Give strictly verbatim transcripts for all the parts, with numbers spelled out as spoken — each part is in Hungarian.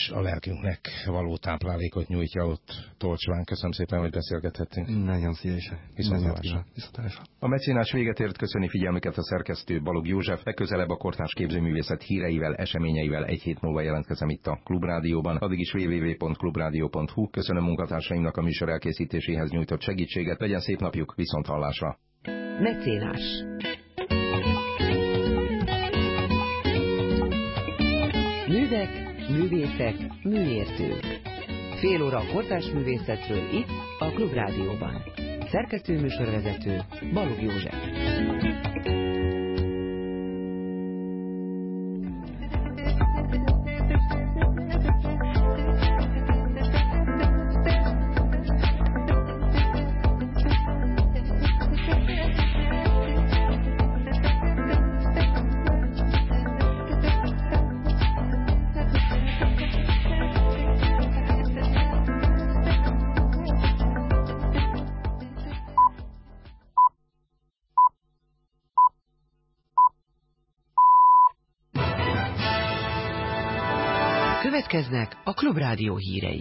és a lelkünknek való táplálékot nyújtja ott Tolcsván. Köszönöm szépen, hogy beszélgethettünk. Nagyon szívesen. Viszontlátásra. A mecénás véget ért, köszöni figyelmüket a szerkesztő Balogh József. Legközelebb a kortárs képzőművészet híreivel, eseményeivel egy hét múlva jelentkezem itt a Klubrádióban. Addig is double-u double-u double-u pont klubrádió pont hu. Köszönöm munkatársaimnak a műsor elkészítéséhez nyújtott segítséget. Legyen szép napjuk, viszont hallásra. Mecénás. Művek, művészek, műértők. Fél óra a kortárs művészetről itt a Klubrádióban. Szerkesztő műsorvezető Balogh József. Következnek a Klubrádió hírei.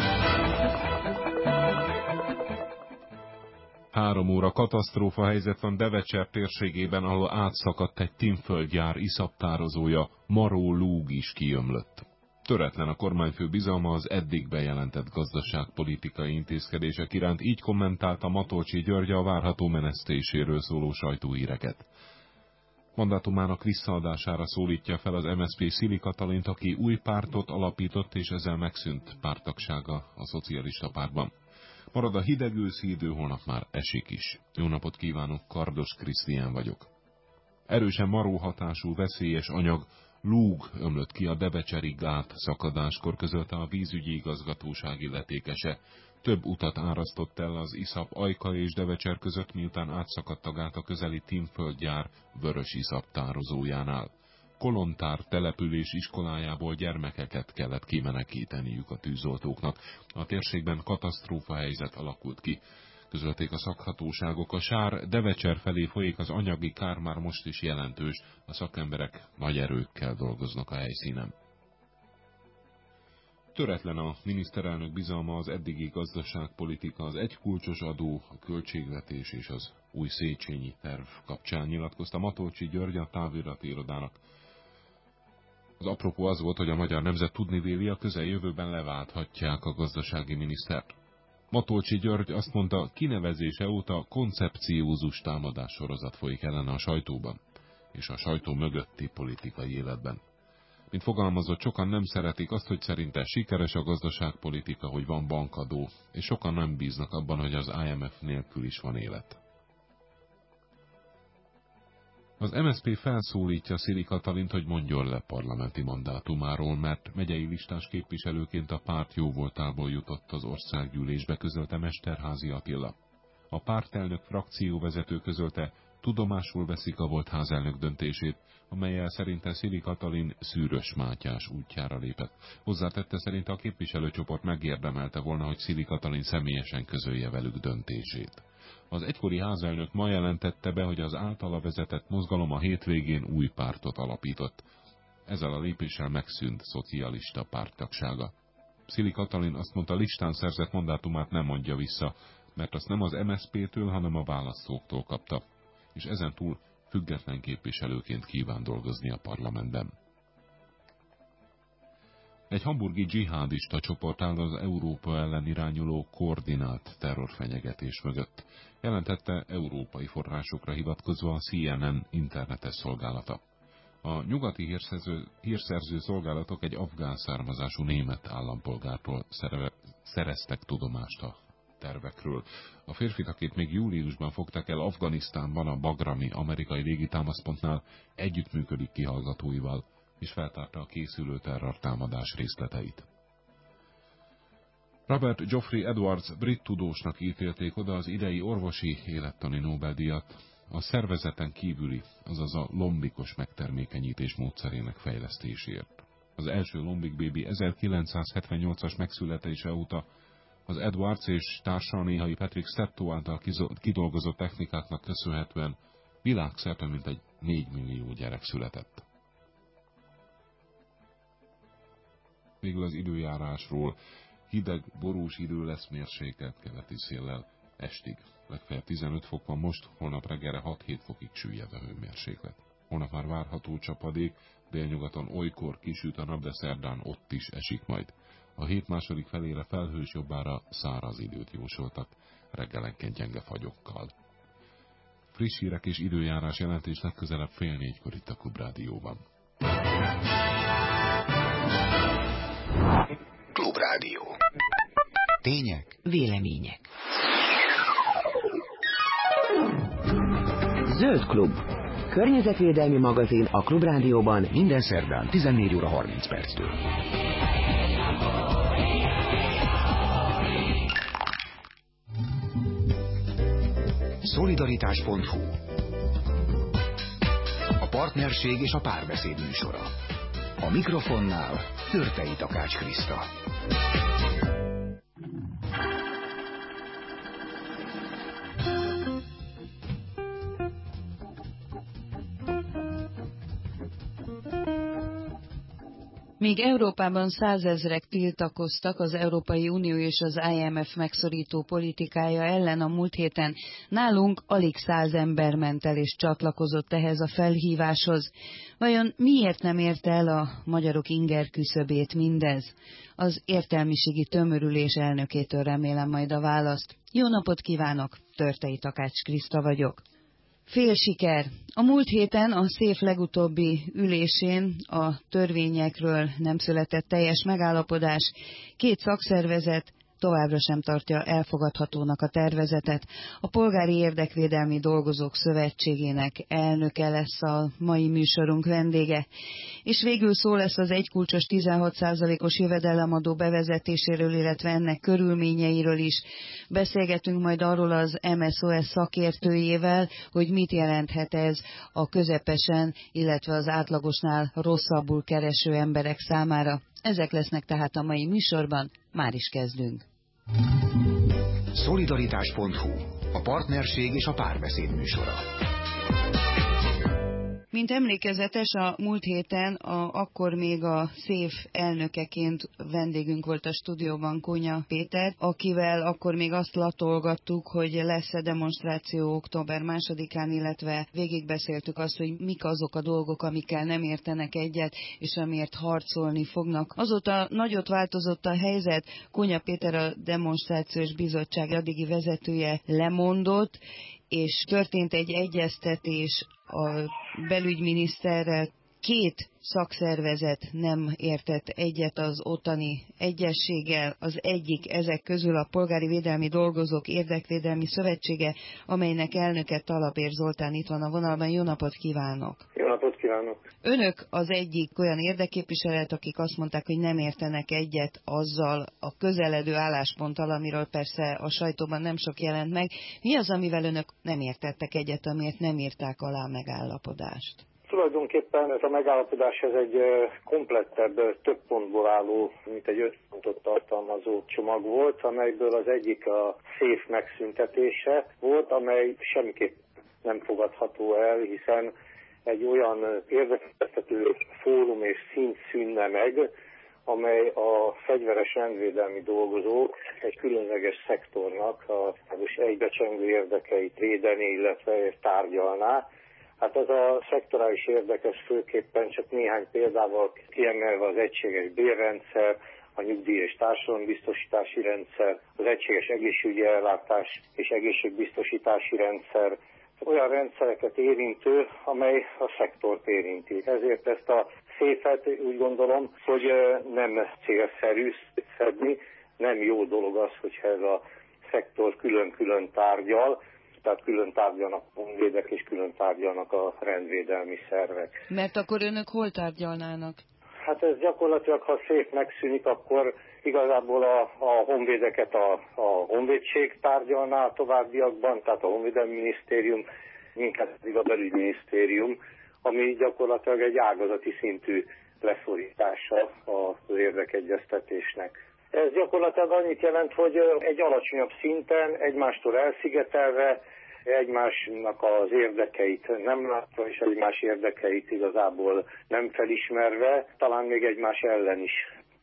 Három óra katasztrófa helyzet van Devecser térségében, ahol átszakadt egy tinföldgyár iszaptározója, Maró lúg is kiömlött. Töretlen a kormányfő bizalma az eddig bejelentett gazdaságpolitikai intézkedések iránt, így kommentálta Matolcsy György a várható menesztéséről szóló sajtóhíreket. Mandátumának visszaadására szólítja fel az em es zé pé Szili Katalint, aki új pártot alapított, és ezzel megszűnt párttagsága a szocialista pártban. Marad a hideg őszi idő, holnap már esik is. Jó napot kívánok, Kardos Krisztián vagyok. Erősen maró hatású veszélyes anyag, lúg ömlött ki a debecseri gát szakadáskor, közölte a vízügyi igazgatóság illetékese. Több utat árasztott el az iszap Ajka és Devecser között, miután átszakadt a gát a közeli tinföldgyár vörös iszap tározójánál. Kolontár település iskolájából gyermekeket kellett kimenekíteniük a tűzoltóknak. A térségben katasztrófa helyzet alakult ki. Közölték a szakhatóságok, a sár Devecser felé folyik, az anyagi kár már most is jelentős, a szakemberek nagy erőkkel dolgoznak a helyszínen. Töretlen a miniszterelnök bizalma az eddigi gazdaságpolitika, az egykulcsos adó, a költségvetés és az új Széchenyi terv kapcsán, nyilatkozta Matolcsy György, a távirati irodának. Az apropó az volt, hogy a Magyar Nemzet tudnivéli, a közeljövőben leválthatják a gazdasági minisztert. Matolcsy György azt mondta, kinevezése óta koncepciózus támadássorozat folyik ellene a sajtóban és a sajtó mögötti politikai életben. Mint fogalmazott, sokan nem szeretik azt, hogy szerinte sikeres a gazdaságpolitika, hogy van bankadó, és sokan nem bíznak abban, hogy az i em ef nélkül is van élet. Az em es zé pé felszólítja Szili Katalint, hogy mondjon le parlamenti mandátumáról, mert megyei listás képviselőként a párt jóvoltából jutott az országgyűlésbe, közölte Mesterházy Attila. A pártelnök frakcióvezető közölte, tudomásul veszik a volt házelnök döntését, amellyel szerinte Szili Katalin Szűrös Mátyás útjára lépett. Hozzátette, szerinte a képviselőcsoport megérdemelte volna, hogy Szili Katalin személyesen közölje velük döntését. Az egykori házelnök ma jelentette be, hogy az általa vezetett mozgalom a hétvégén új pártot alapított. Ezzel a lépéssel megszűnt szocialista párttagsága. Szili Katalin azt mondta, listán szerzett mandátumát nem mondja vissza, mert azt nem az em es zé pé-től, hanem a választóktól kapta, és ezen túl független képviselőként kíván dolgozni a parlamentben. Egy hamburgi dzsihádista csoport áll az Európa ellen irányuló koordinált terrorfenyegetés mögött, jelentette európai forrásokra hivatkozva a cé en en internetes szolgálata. A nyugati hírszerző, hírszerző szolgálatok egy afgán származású német állampolgártól szerve, szereztek tudomást a tervekről. A férfit, akit még júliusban fogtak el Afganisztánban a Bagrami amerikai légitámaszpontnál, együttműködik kihallgatóival, és feltárta a készülő terrortámadás részleteit. Robert Geoffrey Edwards brit tudósnak ítélték oda az idei orvosi élettani Nobel-díjat a szervezeten kívüli, azaz a lombikos megtermékenyítés módszerének fejlesztéséért. Az első lombikbébi ezerkilencszázhetvennyolcas megszületése óta az Edwards és társa néhai Patrick Steptoe által kidolgozott technikáknak köszönhetően világszerte mintegy négy millió gyerek született. Végül az időjárásról. Hideg, borús idő lesz, mérsékelt keleti széllel estig. Legfeljebb tizenöt fok van most, holnap reggelre hat-hét fokig süllyed a hőmérséklet. Holnap már várható csapadék, délnyugaton olykor kisüt a nap, de szerdán ott is esik majd. A hét második felére felhős, jobbára száraz időt jósoltak, reggelenként gyenge fagyokkal. Friss hírek és időjárás jelentés legközelebb fél négykor itt a Klubrádióban. Klubrádió. Tények, vélemények. Zöld Klub. Környezetvédelmi magazin a Klubrádióban minden szerdán tizennégy óra harminc perctől. Szolidaritás pont hu. A partnerség és a párbeszéd műsora. A mikrofonnál Törtei Takács Kriszta. Míg Európában százezrek tiltakoztak az Európai Unió és az I M F megszorító politikája ellen a múlt héten, nálunk alig száz ember ment el és csatlakozott ehhez a felhíváshoz. Vajon miért nem érte el a magyarok inger küszöbét mindez? Az értelmiségi tömörülés elnökétől remélem majd a választ. Jó napot kívánok, Törtei Takács Kriszta vagyok. Fél siker. A múlt héten a széf legutóbbi ülésén a törvényekről nem született teljes megállapodás. Két szakszervezet továbbra sem tartja elfogadhatónak a tervezetet. A Polgári Érdekvédelmi Dolgozók Szövetségének elnöke lesz a mai műsorunk vendége. És végül szó lesz az egykulcsos tizenhat százalékos jövedelemadó bevezetéséről, illetve ennek körülményeiről is. Beszélgetünk majd arról az M S O S szakértőjével, hogy mit jelenthet ez a közepesen, illetve az átlagosnál rosszabbul kereső emberek számára. Ezek lesznek tehát a mai műsorban, már is kezdünk. Szolidaritás pont hu. A partnerség és a párbeszéd műsora. Mint emlékezetes, a múlt héten a, akkor még a széf elnökeként vendégünk volt a stúdióban Kónya Péter, akivel akkor még azt latolgattuk, hogy lesz-e demonstráció október másodikán, illetve végigbeszéltük azt, hogy mik azok a dolgok, amikkel nem értenek egyet, és amiért harcolni fognak. Azóta nagyot változott a helyzet, Kónya Péter, a demonstrációs bizottság addigi vezetője lemondott, és történt egy egyeztetés a belügyminiszterrel. Két szakszervezet nem értett egyet az ottani egyezséggel. Az egyik ezek közül a Polgári Védelmi Dolgozók Érdekvédelmi Szövetsége, amelynek elnöke Talapér Zoltán itt van a vonalban. Jó napot kívánok! Jó napot kívánok! Önök az egyik olyan érdekképviselet, akik azt mondták, hogy nem értenek egyet azzal a közeledő állásponttal, amiről persze a sajtóban nem sok jelent meg. Mi az, amivel önök nem értettek egyet, amiért nem írták alá a megállapodást? Tulajdonképpen ez a megállapodás ez egy komplettebb, több pontból álló, mint egy öt pontot tartalmazó csomag volt, amelyből az egyik a széf megszüntetése volt, amely semmiképp nem fogadható el, hiszen egy olyan érdekestető fórum és szint szűnne meg, amely a fegyveres rendvédelmi dolgozók egy különleges szektornak a most egybecsengő érdekeit védeni, illetve tárgyalná. Hát ez a szektorális érdekes főképpen csak néhány példával kiemelve az egységes bérrendszer, a nyugdíj- és társadalombiztosítási rendszer, az egységes egészségügyi ellátás és egészségbiztosítási rendszer, olyan rendszereket érintő, amely a szektort érinti. Ezért ezt a széfet úgy gondolom, hogy nem célszerű szedni, nem jó dolog az, hogyha ez a szektor külön-külön tárgyal, tehát külön tárgyalnak a honvédek és külön tárgyalnak a rendvédelmi szervek. Mert akkor önök hol tárgyalnának? Hát ez gyakorlatilag, ha szép megszűnik, akkor igazából a, a honvédeket a, a honvédség tárgyalná a továbbiakban, tehát a honvédelmi minisztérium, minket pedig a belügyminisztérium, ami gyakorlatilag egy ágazati szintű leszorítása az érdekegyeztetésnek. Ez gyakorlatilag annyit jelent, hogy egy alacsonyabb szinten, egymástól elszigetelve, egymásnak az érdekeit nem látva, és egymás érdekeit igazából nem felismerve, talán még egymás ellen is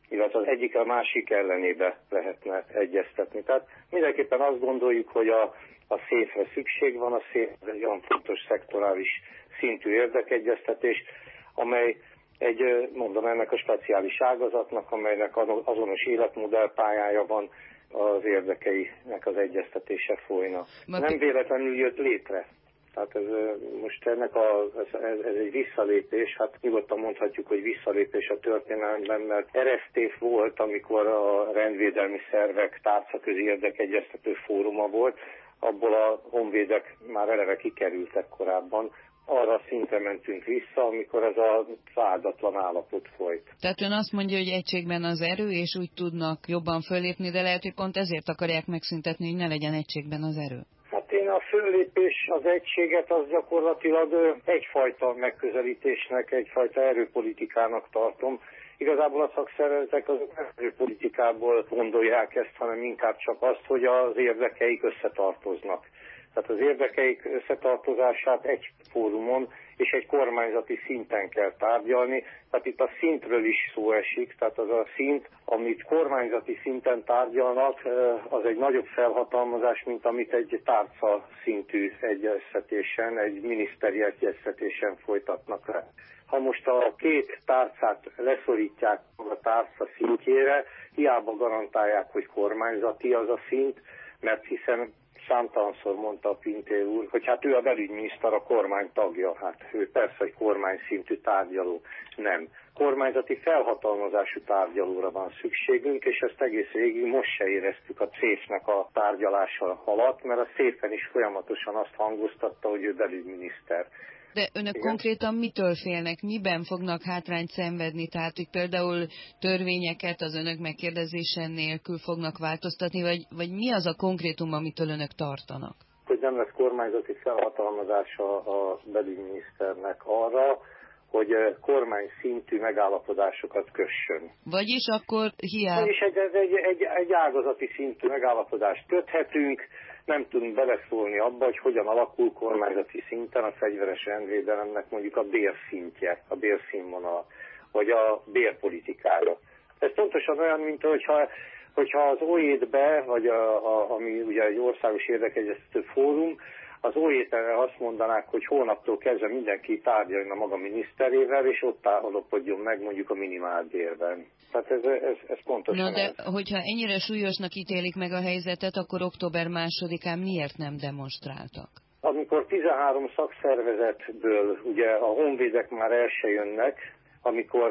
illetve az egyik a másik ellenébe lehetne egyeztetni. Tehát mindenképpen azt gondoljuk, hogy a, a széfre szükség van, a széf egy olyan fontos szektorális szintű érdekegyeztetés, amely egy, mondom, ennek a speciális ágazatnak, amelynek azonos életmodellpályája van, az érdekeinek az egyeztetése folyna. Nem véletlenül jött létre. Tehát ez, most ennek a, ez, ez egy visszalépés, hát nyugodtan mondhatjuk, hogy visszalépés a történelemben, mert eresztés volt, amikor a rendvédelmi szervek tárcaközi érdekegyeztető fóruma volt, abból a honvédek már eleve kikerültek korábban. Arra a szintre mentünk vissza, amikor ez a áldatlan állapot folyt. Tehát ön azt mondja, hogy egységben az erő, és úgy tudnak jobban fölépni, de lehet, hogy pont ezért akarják megszüntetni, hogy ne legyen egységben az erő. Hát én a föllépés, az egységet az gyakorlatilag egyfajta megközelítésnek, egyfajta erőpolitikának tartom. Igazából a szakszervezetek az erőpolitikából gondolják ezt, hanem inkább csak azt, hogy az érdekeik összetartoznak. Tehát az érdekeik összetartozását egy fórumon és egy kormányzati szinten kell tárgyalni. Tehát itt a szintről is szó esik, tehát az a szint, amit kormányzati szinten tárgyalnak, az egy nagyobb felhatalmazás, mint amit egy tárca szintű egyeztetésen, egy miniszteri egyeztetésen folytatnak le. Ha most a két tárcát leszorítják a tárca szintjére, hiába garantálják, hogy kormányzati az a szint, mert hiszen számtalanszor mondta a Pintér úr, hogy hát ő a belügyminiszter, a kormány tagja, hát ő persze egy kormányszintű tárgyaló. Nem. Kormányzati felhatalmazású tárgyalóra van szükségünk, és ezt egész végig most se éreztük a széfnek a tárgyalása alatt, mert a széfen is folyamatosan azt hangoztatta, hogy ő belügyminiszter. De önök Igen? konkrétan mitől félnek? Miben fognak hátrányt szenvedni? Tehát, hogy például törvényeket az önök megkérdezésen nélkül fognak változtatni, vagy, vagy mi az a konkrétum, amitől önök tartanak? Hogy nem lesz kormányzati felhatalmazása a belügyminiszternek arra, hogy kormány szintű megállapodásokat kössön. Vagyis akkor hiába... Vagyis egy, egy, egy, egy ágazati szintű megállapodást köthetünk, nem tudunk beleszólni abba, hogy hogyan alakul kormányzati szinten a fegyveres rendvédelemnek mondjuk a bérszintje, a bérszínvonal, vagy a bérpolitikája. Ez pontosan olyan, mint hogyha, hogyha az o é té-be, vagy a, a, ami ugye egy országos érdekegyeztető fórum, az o é té-re azt mondanák, hogy hónaptól kezdve mindenki tárgyaljon a maga miniszterével, és ott állapodjon meg mondjuk a minimálbérben. Tehát ez, ez, ez pontosan. Na de ez. hogyha ennyire súlyosnak ítélik meg a helyzetet, akkor október másodikán miért nem demonstráltak? Amikor tizenhárom szakszervezetből ugye a honvédek már el se jönnek, amikor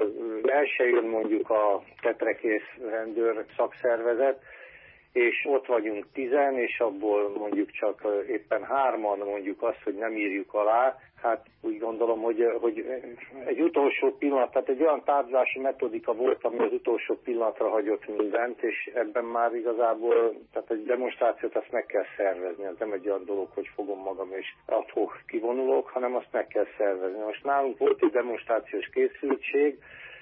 el se jön mondjuk a tetrekész rendőr szakszervezet, és ott vagyunk tizen, és abból mondjuk csak éppen hárman mondjuk azt, hogy nem írjuk alá, hát úgy gondolom, hogy, hogy egy utolsó pillanat, tehát egy olyan tárgyalási metodika volt, ami az utolsó pillanatra hagyott mindent, és ebben már igazából, tehát egy demonstrációt azt meg kell szervezni, ez nem egy olyan dolog, hogy fogom magam és adhok kivonulok, hanem azt meg kell szervezni. Most nálunk volt egy demonstrációs készültség,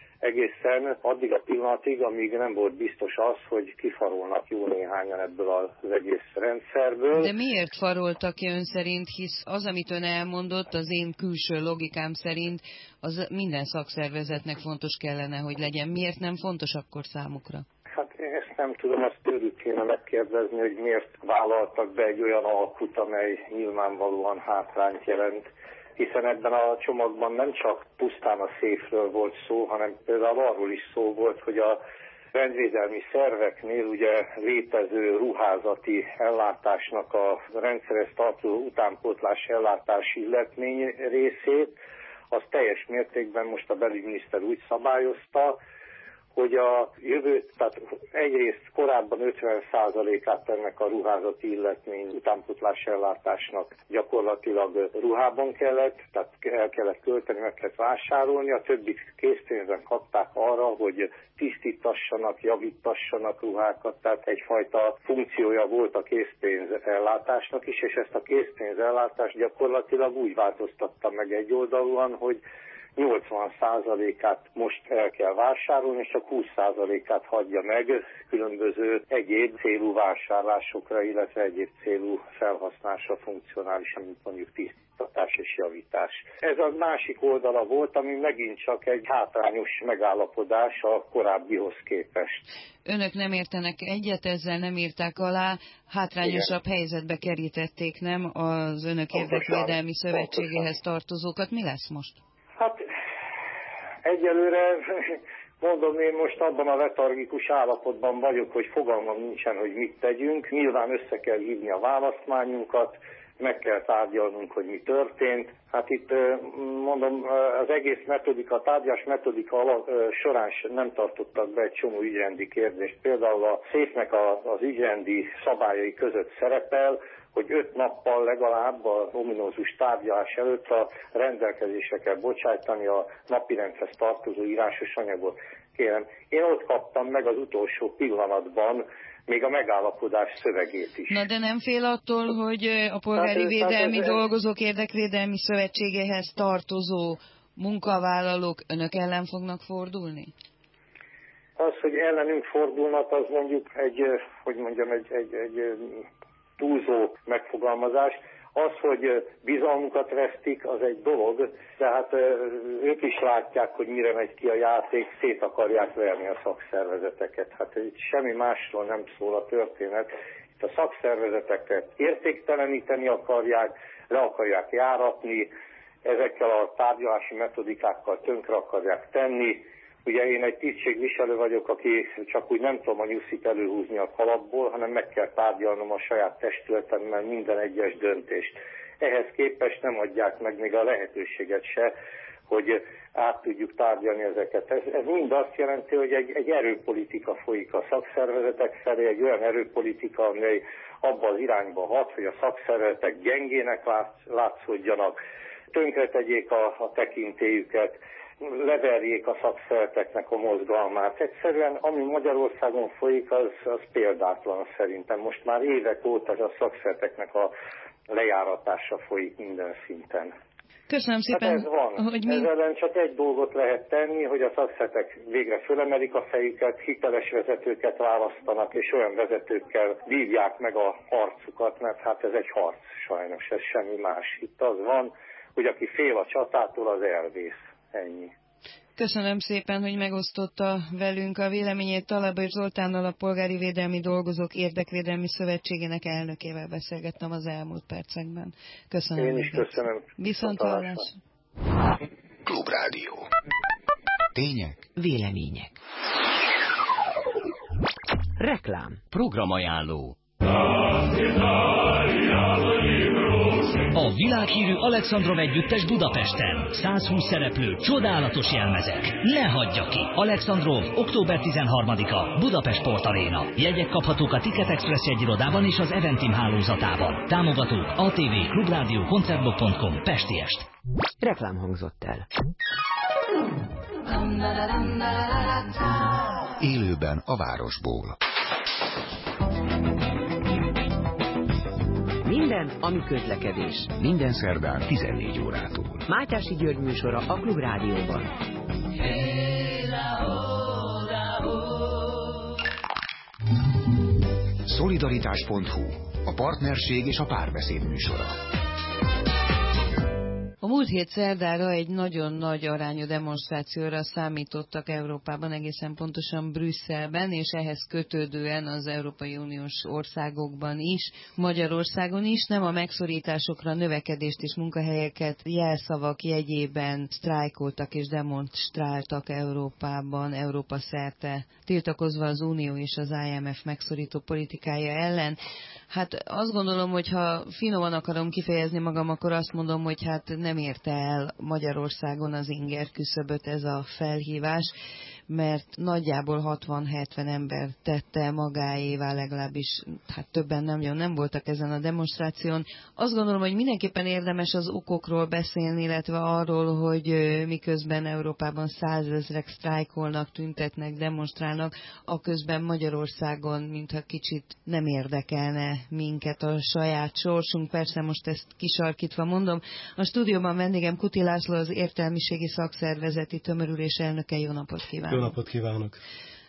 egészen addig a pillanatig, amíg nem volt biztos az, hogy kifarolnak jó néhányan ebből az egész rendszerből. De miért faroltak ki ön szerint, hisz az, amit ön elmondott, az én külső logikám szerint, az minden szakszervezetnek fontos kellene, hogy legyen. Miért nem fontos akkor számukra? Hát én ezt nem tudom, azt tőlük kéne megkérdezni, hogy miért vállaltak be egy olyan alkut, amely nyilvánvalóan hátrányt jelent. Hiszen ebben a csomagban nem csak pusztán a széfről volt szó, hanem például arról is szó volt, hogy a rendvédelmi szerveknél ugye létező ruházati ellátásnak a rendszeres tartó utánpótlás ellátási illetmény részét, az teljes mértékben most a belügyminiszter úgy szabályozta, hogy a jövő, tehát egyrészt korábban ötven százalékát ennek a ruházati illetmény utánpótlás ellátásnak gyakorlatilag ruhában kellett, tehát el kellett költeni, meg kellett vásárolni, a többit készpénzen kapták arra, hogy tisztítassanak, javítassanak ruhákat, tehát egyfajta funkciója volt a készpénz ellátásnak is, és ezt a készpénz ellátást gyakorlatilag úgy változtatta meg egyoldalúan, hogy nyolcvan százalékát most el kell vásárolni, és csak húsz százalékát hagyja meg különböző egyéb célú vásárlásokra, illetve egyéb célú felhasználásra funkcionálisan, mint mondjuk tisztítás. változtatás és javítás. Ez a másik oldala volt, ami megint csak egy hátrányos megállapodás a korábbihoz képest. Önök nem értenek egyet, ezzel nem írták alá, hátrányosabb Igen. helyzetbe kerítették, nem, az Önök Érdekvédelmi Szövetségéhez tartozókat. Mi lesz most? Hát egyelőre mondom, én most abban a letargikus állapotban vagyok, hogy fogalmam nincsen, hogy mit tegyünk. Nyilván össze kell hívni a választmányunkat, meg kell tárgyalnunk, hogy mi történt. Hát itt mondom, az egész metodika, a tárgyás metodika során nem tartottak be egy csomó ügyrendi kérdést. Például a széfnek az ügyrendi szabályai között szerepel, hogy öt nappal legalább a ominózus tárgyalás előtt a rendelkezésre kell bocsájtani a napirendhez tartozó írásos anyagot. Kérem, én ott kaptam meg az utolsó pillanatban még a megállapodás szövegét is. Na de nem fél attól, hogy a Polgári hát, Védelmi hát, Dolgozók Érdekvédelmi Szövetségéhez tartozó munkavállalók Önök ellen fognak fordulni? Az, hogy ellenünk fordulnak, az mondjuk egy, hogy mondjam, egy, egy, egy túlzó megfogalmazás. Az, hogy bizalmukat vesztik, az egy dolog, de hát ők is látják, hogy mire megy ki a játék, szét akarják verni a szakszervezeteket. Hát itt semmi másról nem szól a történet. Itt a szakszervezeteket értékteleníteni akarják, le akarják járatni, ezekkel a tárgyalási metodikákkal tönkre akarják tenni. Ugye én egy tisztségviselő vagyok, aki csak úgy nem tudom a nyuszit előhúzni a kalapból, hanem meg kell tárgyalnom a saját testületemmel minden egyes döntést. Ehhez képest nem adják meg még a lehetőséget se, hogy át tudjuk tárgyalni ezeket. Ez, ez mind azt jelenti, hogy egy, egy erőpolitika folyik a szakszervezetek felé, egy olyan erőpolitika, amely abba az irányba hat, hogy a szakszervezetek gyengének látsz, látszódjanak, tönkretegyék a, a tekintélyüket, leverjék a szakszervezeteknek a mozgalmát. Egyszerűen, ami Magyarországon folyik, az, az példátlan szerintem. Most már évek óta a szakszervezeteknek a lejáratása folyik minden szinten. Köszönöm szépen. Hát ez van. Hogy mi... Ezzel ellen csak egy dolgot lehet tenni, hogy a szakszervezetek végre fölemelik a fejüket, hiteles vezetőket választanak, és olyan vezetőkkel vívják meg a harcukat, mert hát ez egy harc sajnos, ez semmi más. Itt az van, hogy aki fél a csatától, az elvész. Ennyi. Köszönöm szépen, hogy megosztotta velünk a véleményét. Talabos Zoltánnal, a Polgári Védelmi Dolgozók Érdekvédelmi Szövetségének elnökével beszélgettem az elmúlt percekben. Köszönöm. Én is köszönöm. Viszont hallásra. Klubrádió. Tények. Vélemények. Reklám. Programajánló. A világhírű Alexandrov együttes Budapesten. százhúsz szereplő, csodálatos jelmezek. Ne hagyja ki! Alexandrov, október tizenharmadika, Budapest Sport Aréna. Jegyek kaphatók a Ticket Express jegyirodában és az Eventim hálózatában. Támogatók á té vé, Klubrádió, koncertblog pont com, Pestiest. Reklám hangzott el. Élőben a városból. Minden, ami közlekedés. Minden szerdán tizennégy órától. Mátyási György műsora a Klubrádióban. Szolidaritás pont hu. A partnerség és a párbeszéd műsora. A múlt hét szerdára egy nagyon nagy arányú demonstrációra számítottak Európában, egészen pontosan Brüsszelben, és ehhez kötődően az Európai Uniós országokban is, Magyarországon is, nem a megszorításokra, növekedést és munkahelyeket jelszavak jegyében sztrájkoltak és demonstráltak Európában, Európa szerte, tiltakozva az Unió és az I M F megszorító politikája ellen. Hát azt gondolom, hogy ha finoman akarom kifejezni magam, akkor azt mondom, hogy hát nem érte el Magyarországon az inger küszöböt ez a felhívás, mert nagyjából hatvan-hetven ember tette magáévá, legalábbis hát többen nem, nem voltak ezen a demonstráción. Azt gondolom, hogy mindenképpen érdemes az okokról beszélni, illetve arról, hogy miközben Európában százezrek sztrájkolnak, tüntetnek, demonstrálnak, aközben Magyarországon, mintha kicsit nem érdekelne minket a saját sorsunk. Persze most ezt kisarkítva mondom. A stúdióban vendégem Kuti László, az Értelmiségi Szakszervezeti Tömörülés elnöke. Jó napot kívánok! Jó napot kívánok!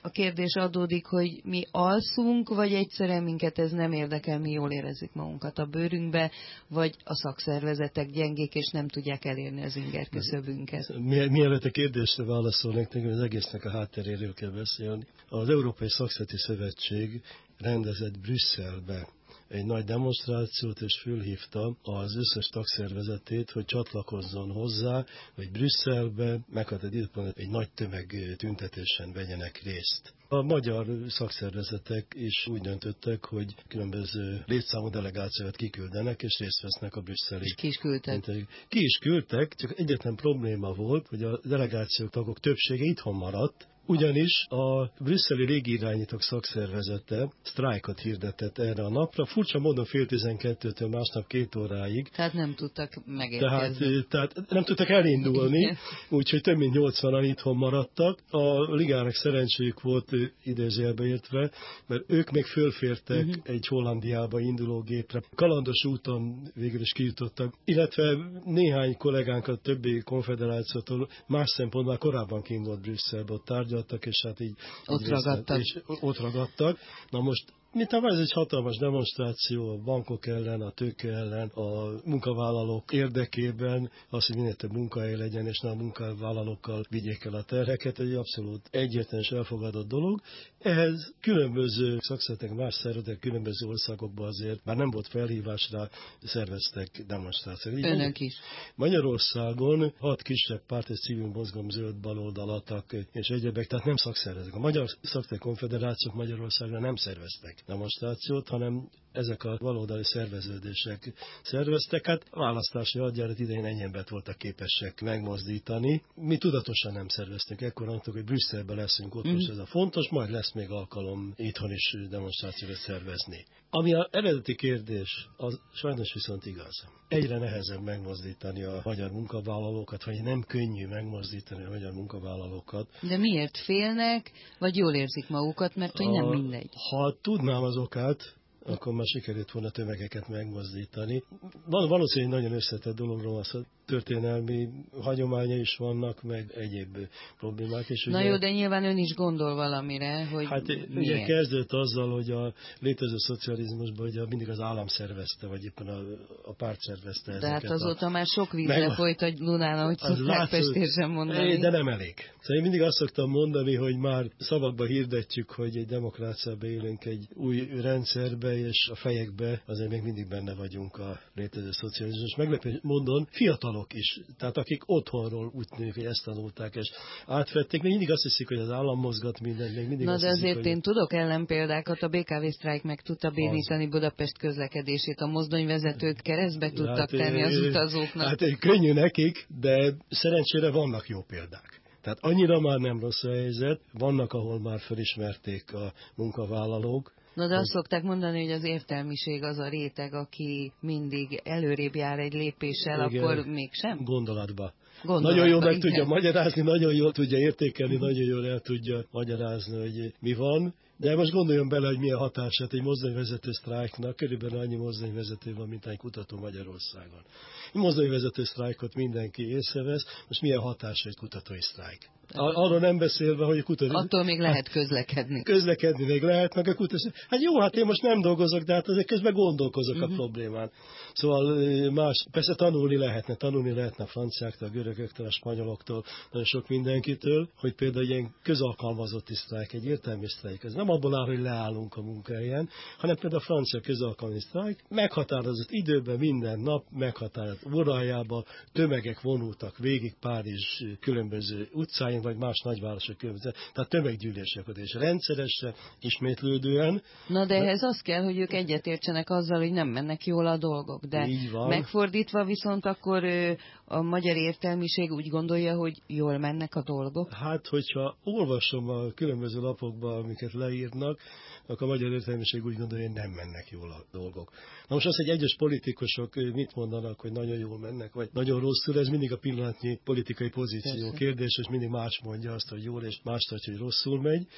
a kérdés adódik, hogy mi alszunk, vagy egyszerűen minket ez nem érdekel, mi jól érezzük magunkat a bőrünkbe, vagy a szakszervezetek gyengék, és nem tudják elérni az inger küszöbünket. Mielőtt a kérdésre válaszolnék, nekem az egésznek a hátteréről kell beszélni. Az Európai Szakszervezeti Szövetség rendezett Brüsszelbe egy nagy demonstrációt, és fölhívta az összes tagszervezetét, hogy csatlakozzon hozzá, hogy Brüsszelbe meghatározott egy nagy tömeg tüntetésen vegyenek részt. A magyar szakszervezetek is úgy döntöttek, hogy különböző létszámú delegációt kiküldenek, és részt vesznek a brüsszeli. És ki is küldtek. Ki is küldtek, csak egyetlen probléma volt, hogy a delegációk tagok többsége itthon maradt, ugyanis a brüsszeli légirányítók szakszervezete sztrájkot hirdetett erre a napra, furcsa módon fél tizenkettőtől másnap két óráig. Tehát nem tudtak megérkezni. Tehát, tehát nem tudtak elindulni, úgyhogy több mint nyolcvanan itthon maradtak. A ligának szerencséjük volt idézőjelbe értve, mert ők még fölfértek uh-huh. egy Hollandiába induló gépre. Kalandos úton végül is kijutottak, illetve néhány kollégánkat többi konfederációtól más szempontból korábban kint volt Brüsszelbe, ott tárgyaltak, és hát így ott így ragadtak. És ott ragadtak. Na most mint a ez egy hatalmas demonstráció a bankok ellen, a tőke ellen, a munkavállalók érdekében, az, hogy minél több munkahely legyen, és ne a munkavállalókkal vigyék el a terheket, egy abszolút egyértelműen elfogadott dolog. Ehhez különböző szakszervezetek, más szervezetek különböző országokban azért, már nem volt felhívásra, szerveztek demonstrációt. Önök is. Magyarországon hat kisebb párt és civil mozgalom, zöld baloldalatak és egyebek, tehát nem szakszervezetek. A Magyar Szakszervezeti Konfederációk Magyarországra nem szerveztek demonstrációt, hanem ezek a baloldali szerveződések szerveztek. Hát a választási hadjárat idején ennyi embert voltak képesek megmozdítani. Mi tudatosan nem szerveztünk, ekkor mondtuk, hogy Brüsszelben leszünk, ott mm. most ez a fontos, majd lesz még alkalom itthon is demonstrációt szervezni. Ami az eredeti kérdés, az sajnos viszont igaz. Egyre nehezebb megmozdítani a magyar munkavállalókat, vagy nem könnyű megmozdítani a magyar munkavállalókat. De miért félnek, vagy jól érzik magukat, mert hogy nem mindegy? Ha tudnám az okát, akkor már sikerült volna tömegeket megmozdítani. Val- valószínűleg nagyon összetett dologról az, hogy történelmi hagyománya is vannak, meg egyéb problémák is. Na ugye, jó, de nyilván ön is gondol valamire, hogy hát miért? Ugye kezdődött azzal, hogy a létező szocializmusban ugye mindig az állam szervezte, vagy éppen a, a párt szervezte de ezeket. Hát azóta a, már sok víz meg, lefolyt a Lunán, ahogy szokták Pestésen mondani. De nem elég. Szóval én mindig azt szoktam mondani, hogy már szavakba hirdetjük, hogy egy demokráciába élünk egy új rendszerbe, és a fejekbe azért még mindig benne vagyunk a létező szocializmus. Meglepő módon fiatalok is, tehát akik otthonról úgy tűnik, hogy ezt tanulták, és átvették, még mindig azt hiszik, hogy az állam mozgat mindent, még mindig Na azt de hiszik, azért hogy... én tudok ellenpéldákat, a bé ká vé sztrájk meg tudta bénítani Budapest közlekedését, a mozdonyvezetők keresztbe tudtak hát, tenni az utazóknak. Hát könnyű nekik, de szerencsére vannak jó példák. Tehát annyira már nem rossz a helyzet, vannak, ahol már felismerték a munkavállalók. Na de azt szokták mondani, hogy az értelmiség az a réteg, aki mindig előrébb jár egy lépéssel, igen, akkor mégsem? Gondolatba. Gondolatba. Nagyon jól meg igen. tudja magyarázni, nagyon jól tudja értékelni, nagyon jól el tudja magyarázni, hogy mi van. De most gondoljon bele, hogy milyen hatását egy mozdonyvezető sztrájknak, körülbelül annyi mozdonyvezető van, mint egy kutató Magyarországon. Egy mozdonyvezető sztrájkot mindenki észrevesz, most milyen hatása egy kutatói sztrájk. Arról nem beszélve, hogy a kutató... Attól még lehet közlekedni. Közlekedni még lehet, meg a kutató... Hát jó, hát én most nem dolgozok, de hát azért közben gondolkozok uh-huh. a problémán. Szóval más, persze tanulni lehetne, tanulni lehetne a franciáktól, a görögöktől, a spanyoloktól, nagyon sok mindenkitől, hogy például ilyen közalkalmazotti sztrájk, egy értelmi sztrájk, ez nem abból áll, hogy leállunk a munkahelyen, hanem például a francia közalkalmi sztrájk meghatározott időben minden nap, meghatározott órájában tömegek vonultak végig Párizs különböző utcáin, vagy más nagyvárosok különböző, tehát tömeggyűlések, és rendszeresen, ismétlődően. Na de ehhez az kell, hogy ők egyetértsenek azzal, hogy nem mennek jól a dolgok, de megfordítva viszont akkor a magyar értelmiség úgy gondolja, hogy jól mennek a dolgok? Hát, hogyha olvasom a különböző lapokban, amiket leírnak, akkor a magyar értelmiség úgy gondolja, hogy nem mennek jól a dolgok. Na most az, hogy egyes politikusok mit mondanak, hogy nagyon jól mennek, vagy nagyon rosszul, ez mindig a pillanatnyi politikai pozíció kérdés, és mindig más mondja azt, hogy jól, és más tartja, hogy rosszul megy.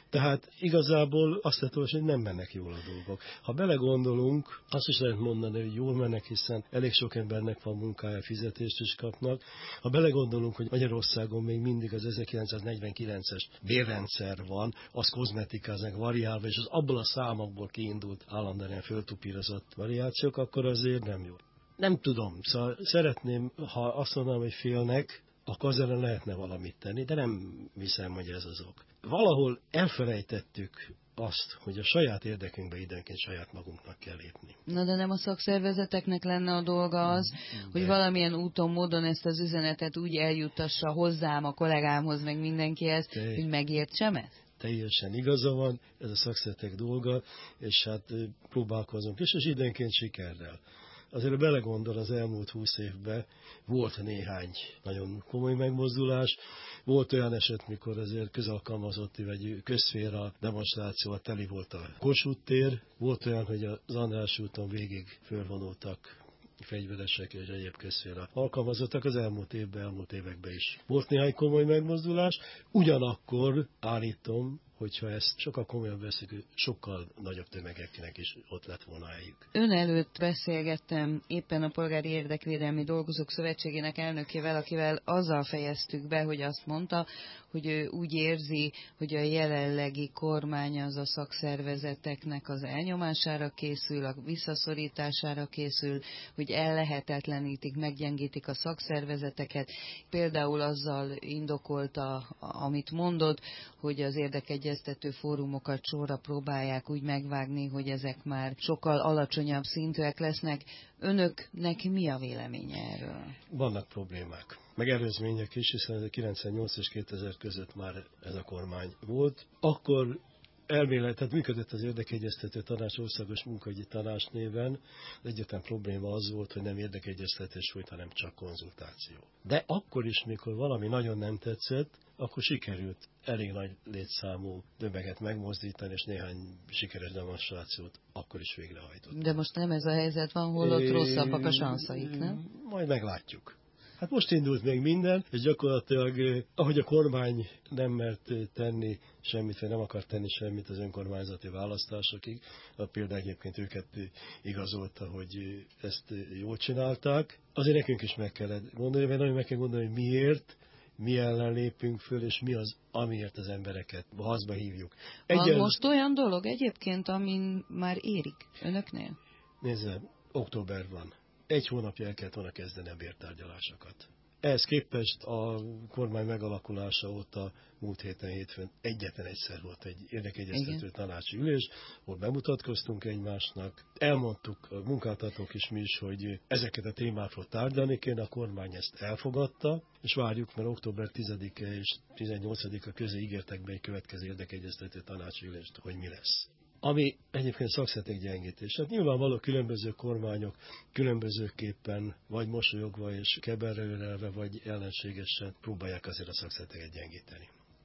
Tehát igazából azt lehet olvasni, hogy nem mennek jól a dolgok. Ha belegondolunk, azt is lehet mondani, hogy jól mennek, hiszen elég sok embernek van munkája, fizetést is kapnak. Ha belegondolunk, hogy Magyarországon még mindig az ezerkilencszáznegyvenkilences bérrendszer van, az kozmetikáznak variálva, és az abból a számokból kiindult állandóan föltupírozott variációk, akkor azért nem jó. Nem tudom, szóval szeretném, ha azt mondanám, hogy félnek, akkor azért lehetne valamit tenni, de nem hiszem, hogy ez az ok. Valahol elfelejtettük azt, hogy a saját érdekünkbe időnként saját magunknak kell lépni. Na de nem a szakszervezeteknek lenne a dolga az, de... hogy valamilyen úton, módon ezt az üzenetet úgy eljuttassa hozzám, a kollégámhoz, meg mindenkihez, Te... hogy megértsem ezt? Teljesen igaza van, ez a szakszervezetek dolga, és hát próbálkozunk, és az időnként sikerrel. Azért belegondol, az elmúlt húsz évben volt néhány nagyon komoly megmozdulás. Volt olyan eset, mikor azért közalkalmazotti vagy közszféra demonstrációval teli volt a Kossuth tér. Volt olyan, hogy az András úton végig fölvonultak fegyveresek és egyéb közszféra alkalmazottak. Az elmúlt évben, elmúlt években is volt néhány komoly megmozdulás. Ugyanakkor állítom, hogyha ezt sokkal komolyan veszik, sokkal nagyobb tömegeknek is ott lett volna helyük. Ön előtt beszélgettem éppen a Polgári Érdekvédelmi Dolgozók Szövetségének elnökével, akivel azzal fejeztük be, hogy azt mondta, hogy ő úgy érzi, hogy a jelenlegi kormány az a szakszervezeteknek az elnyomására készül, a visszaszorítására készül, hogy ellehetetlenítik, meggyengítik a szakszervezeteket. Például azzal indokolta, amit mondott, hogy az érdekegyeztető fórumokat sorra próbálják úgy megvágni, hogy ezek már sokkal alacsonyabb szintűek lesznek. Önöknek mi a véleménye erről? Vannak problémák, meg előzmények is, hiszen kilencvennyolc és kétezer között már ez a kormány volt. Akkor elmélet, tehát működött az érdekegyeztető tanács, országos munkahogyi tanács néven. Az egyetlen probléma az volt, hogy nem érdekegyeztetés volt, hanem csak konzultáció. De akkor is, mikor valami nagyon nem tetszett, akkor sikerült elég nagy létszámú tömeget megmozdítani, és néhány sikeres demonstrációt akkor is végrehajtott. De most nem ez a helyzet van, hol ott rosszabbak a sanszaik, nem? Majd meglátjuk. Hát most indult még minden, és gyakorlatilag, ahogy a kormány nem mert tenni semmit, vagy nem akar tenni semmit az önkormányzati választásokig, a például egyébként őket igazolta, hogy ezt jól csinálták. Azért nekünk is meg kellett gondolni, vagy nagyon meg kell gondolni, hogy miért, mi ellen lépünk föl, és mi az, amiért az embereket hazba hívjuk. Egyen... Van most olyan dolog egyébként, amin már érik önöknél? Nézze, október van. Egy hónapja el kellett volna kezdeni a bértárgyalásokat. Ehhez képest a kormány megalakulása óta múlt héten hétfőn egyetlen egyszer volt egy érdekegyeztető tanácsi ülés, ahol bemutatkoztunk egymásnak, elmondtuk a munkáltatók is mi is, hogy ezeket a témákról tárgyalni kéne, a kormány ezt elfogadta, és várjuk, mert október tizedike és tizennyolcadika közé ígértek be egy következő érdekegyeztető tanácsi ülést, hogy mi lesz. Ami egyébként szakszervezetek gyengítés. Hát nyilvánvaló különböző kormányok különbözőképpen vagy mosolyogva és keberőrelve, vagy ellenségesen próbálják azért a szakszervezeteket gyengíteni.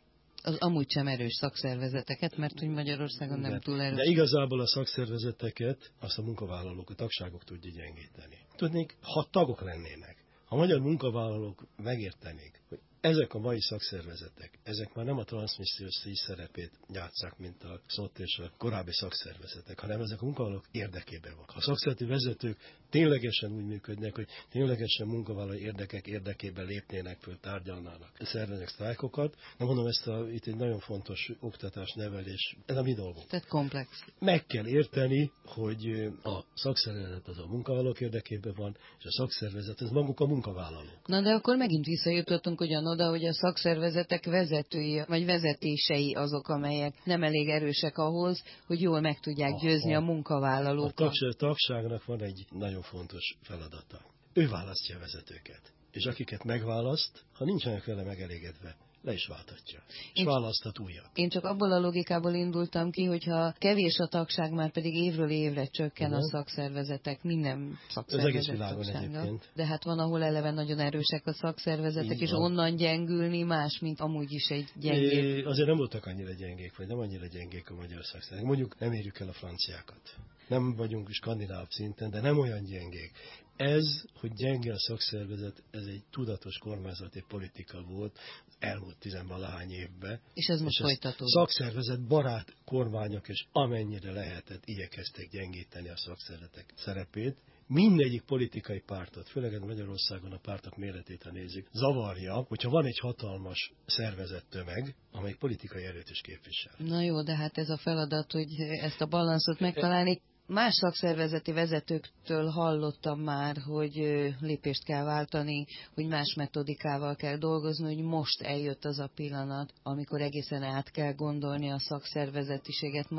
Az amúgy sem erős szakszervezeteket, mert hogy Magyarországon nem de, túl erős. De igazából a szakszervezeteket azt a munkavállalók, a tagságok tudja gyengíteni. Tudnék, ha tagok lennének, ha magyar munkavállalók megértenék, hogy ezek a mai szakszervezetek, ezek már nem a transzmissziós szíj szerepét játsszák, mint a es o té és a korábbi szakszervezetek, hanem ezek a munkavállalók érdekében vannak. Ha a szakszervezeti vezetők ténylegesen úgy működnek, hogy ténylegesen munkavállalói érdekek érdekében lépnének föl, tárgyalnának, szerveznek sztrájkokat, nem mondom ezt a, itt egy nagyon fontos oktatás, nevelés, ez a mi dolgunk. Tehát komplex. Meg kell érteni, hogy a szakszervezet az a munkavállalók érdekében van, és a szakszervezet az maguk a munkavállalók. Na de akkor megint visszajutottunk ugyan oda, hogy a szakszervezetek vezetői, vagy vezetései azok, amelyek nem elég erősek ahhoz, hogy jól meg tudják győzni a, a munkavállalókat. A tagságnak van egy nagyon fontos feladata. Ő választja a vezetőket. És akiket megválaszt, ha nincsenek vele megelégedve, le is váltatja. És én választhat újat. Én csak abból a logikából indultam ki, hogyha kevés a tagság, már pedig évről évre csökken uh-huh. a szakszervezetek, minden szakszervezet tagsága. De hát van, ahol eleve nagyon erősek a szakszervezetek, és onnan gyengülni más, mint amúgy is egy gyengék. Azért nem voltak annyira gyengék, vagy nem annyira gyengék a magyar szakszervezetek. Mondjuk nem érjük el a franciákat. nem vagyunk skandináv szinten, de nem olyan gyengék. Ez, hogy gyenge a szakszervezet, ez egy tudatos kormányzati politika volt elmúlt tizenvalahány évben. És ez most folytatódik. Szakszervezet barát kormányok, és amennyire lehetett, igyekeztek gyengíteni a szakszervezetek szerepét. Mindegyik politikai pártot, főleg Magyarországon a pártok méretét, ha nézzük, zavarja, hogyha van egy hatalmas szervezett tömeg, amely politikai erőt is képvisel. Na jó, de hát ez a feladat, hogy ezt a balanszot megtalálni. Más szakszervezeti vezetőktől hallottam már, hogy lépést kell váltani, hogy más metodikával kell dolgozni, hogy most eljött az a pillanat, amikor egészen át kell gondolni a szakszervezetiséget.